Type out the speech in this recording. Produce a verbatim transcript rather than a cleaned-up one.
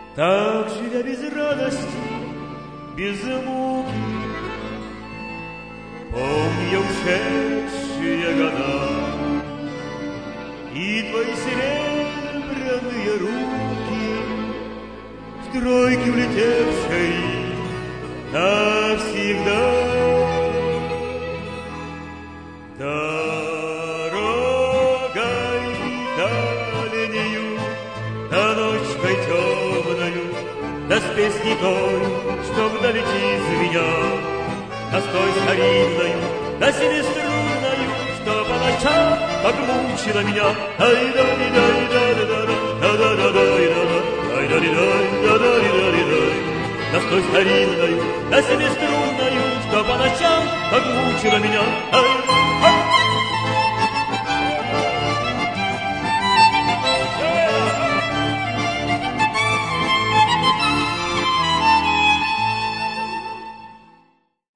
Так, живя без радости, без муки, помню ушедшие года и твои серебряные руки, в тройки влетевшие навсегда. Дорогой дальнею, да ночкой темною, да с песней той, что вдалечи звенят, да с той старинною, да семиструнною, что по ночам так мучила меня. Да с той старинною, да семиструнною, что по ночам так мучила меня.